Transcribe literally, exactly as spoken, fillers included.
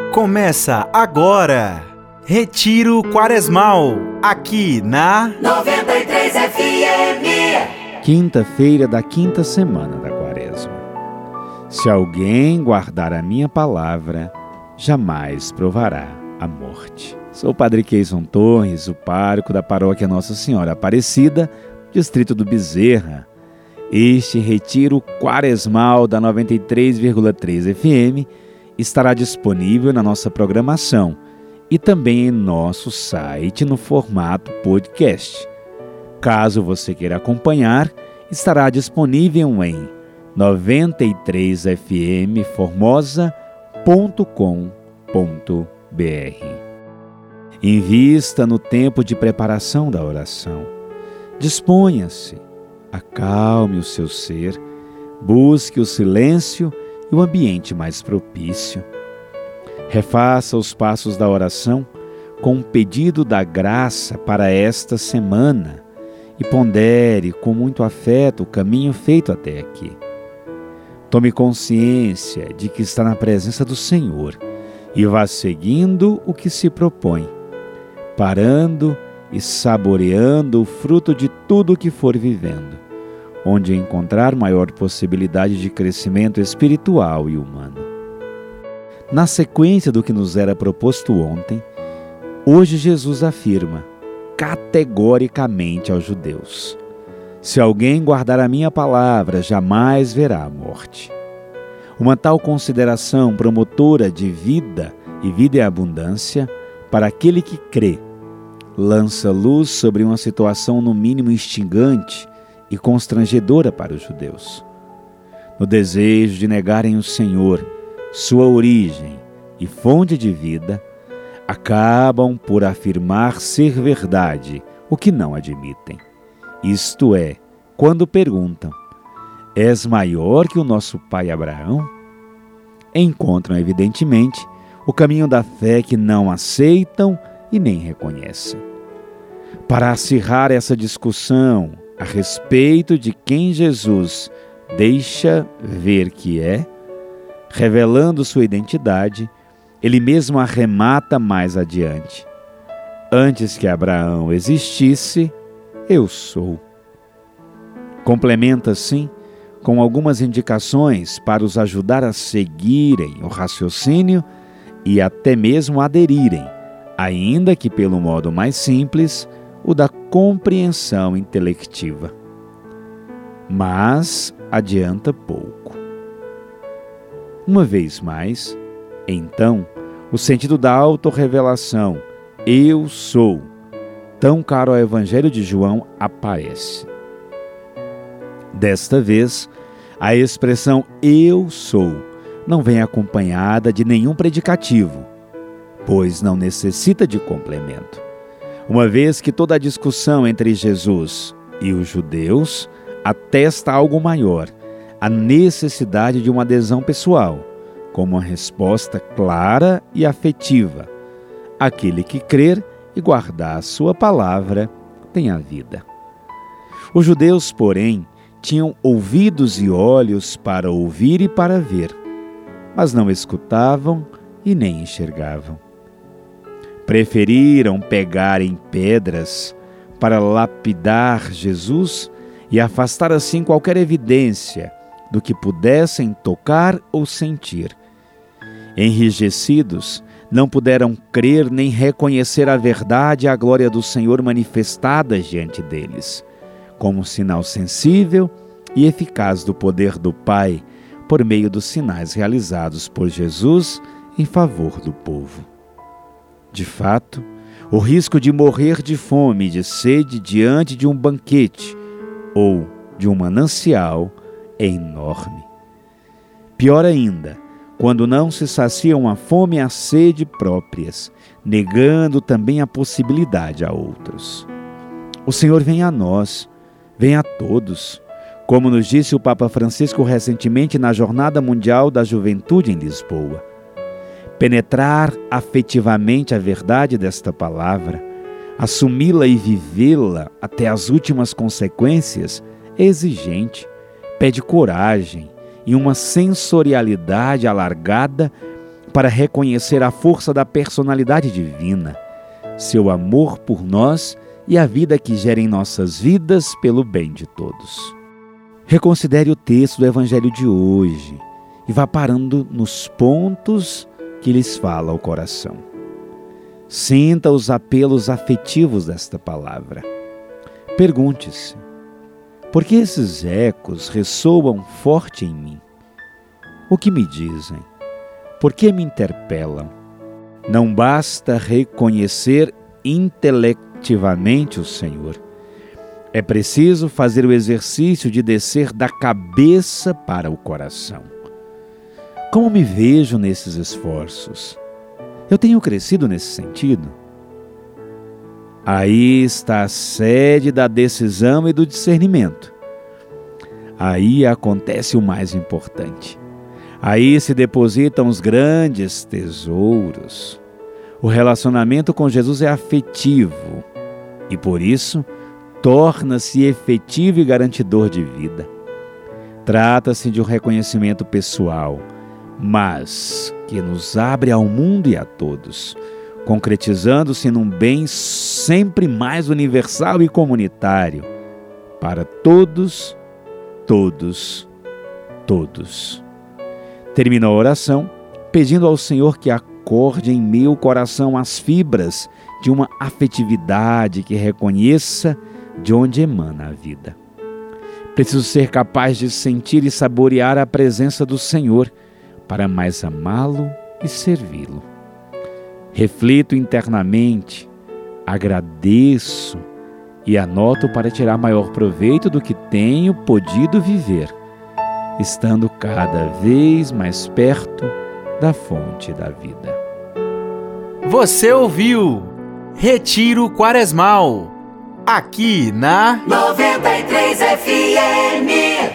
Começa agora, Retiro Quaresmal, aqui na noventa e três F M. Quinta-feira da quinta semana da Quaresma. Se alguém guardar a minha palavra, jamais provará a morte. Sou o Padre Keison Torres, o pároco da paróquia Nossa Senhora Aparecida, distrito do Bezerra. Este Retiro Quaresmal da noventa e três vírgula três F M estará disponível na nossa programação e também em nosso site no formato podcast. Caso você queira acompanhar, estará disponível em noventa e três f m formosa ponto com ponto b r. Invista no tempo de preparação da oração. Disponha-se, acalme o seu ser, busque o silêncio e o ambiente mais propício. Refaça os passos da oração com um pedido da graça para esta semana e pondere com muito afeto o caminho feito até aqui. Tome consciência de que está na presença do Senhor e vá seguindo o que se propõe, parando e saboreando o fruto de tudo o que for vivendo, onde encontrar maior possibilidade de crescimento espiritual e humano. Na sequência do que nos era proposto ontem, hoje Jesus afirma categoricamente aos judeus: se alguém guardar a minha palavra, jamais verá a morte. Uma tal consideração promotora de vida e vida em abundância para aquele que crê lança luz sobre uma situação no mínimo instigante e constrangedora para os judeus. No desejo de negarem o Senhor, sua origem e fonte de vida, acabam por afirmar ser verdade o que não admitem. Isto é, quando perguntam: és maior que o nosso pai Abraão? Encontram, evidentemente, o caminho da fé que não aceitam e nem reconhecem. Para acirrar essa discussão a respeito de quem Jesus deixa ver que é, revelando sua identidade, ele mesmo arremata mais adiante: antes que Abraão existisse, eu sou. Complementa assim com algumas indicações para os ajudar a seguirem o raciocínio e até mesmo aderirem, ainda que pelo modo mais simples, o da compreensão intelectiva. Mas adianta pouco. Uma vez mais, então, o sentido da autorrevelação, eu sou, tão caro ao Evangelho de João, aparece. Desta vez, a expressão eu sou não vem acompanhada de nenhum predicativo, pois não necessita de complemento, uma vez que toda a discussão entre Jesus e os judeus atesta algo maior, a necessidade de uma adesão pessoal, como uma resposta clara e afetiva. Aquele que crer e guardar a sua palavra tem a vida. Os judeus, porém, tinham ouvidos e olhos para ouvir e para ver, mas não escutavam e nem enxergavam. Preferiram pegar em pedras para lapidar Jesus e afastar assim qualquer evidência do que pudessem tocar ou sentir. Enrijecidos, não puderam crer nem reconhecer a verdade e a glória do Senhor manifestadas diante deles, como sinal sensível e eficaz do poder do Pai por meio dos sinais realizados por Jesus em favor do povo. De fato, o risco de morrer de fome e de sede diante de um banquete ou de um manancial é enorme. Pior ainda, quando não se saciam a fome e a sede próprias, negando também a possibilidade a outros. O Senhor vem a nós, vem a todos, como nos disse o Papa Francisco recentemente na Jornada Mundial da Juventude em Lisboa. Penetrar afetivamente a verdade desta palavra, assumi-la e vivê-la até as últimas consequências é exigente, pede coragem e uma sensorialidade alargada para reconhecer a força da personalidade divina, seu amor por nós e a vida que gera em nossas vidas pelo bem de todos. Reconsidere o texto do Evangelho de hoje e vá parando nos pontos que lhes fala ao coração. Sinta os apelos afetivos desta palavra. Pergunte-se: por que esses ecos ressoam forte em mim? O que me dizem? Por que me interpelam? Não basta reconhecer intelectivamente o Senhor. É preciso fazer o exercício de descer da cabeça para o coração. Como me vejo nesses esforços? Eu tenho crescido nesse sentido? Aí está a sede da decisão e do discernimento. Aí acontece o mais importante. Aí se depositam os grandes tesouros. O relacionamento com Jesus é afetivo e, por isso, torna-se efetivo e garantidor de vida. Trata-se de um reconhecimento pessoal, mas que nos abre ao mundo e a todos, concretizando-se num bem sempre mais universal e comunitário, para todos, todos, todos. Termino a oração pedindo ao Senhor que acorde em meu coração as fibras de uma afetividade que reconheça de onde emana a vida. Preciso ser capaz de sentir e saborear a presença do Senhor para mais amá-lo e servi-lo. Reflito internamente, agradeço e anoto para tirar maior proveito do que tenho podido viver, estando cada vez mais perto da fonte da vida. Você ouviu Retiro Quaresmal, aqui na noventa e três F M.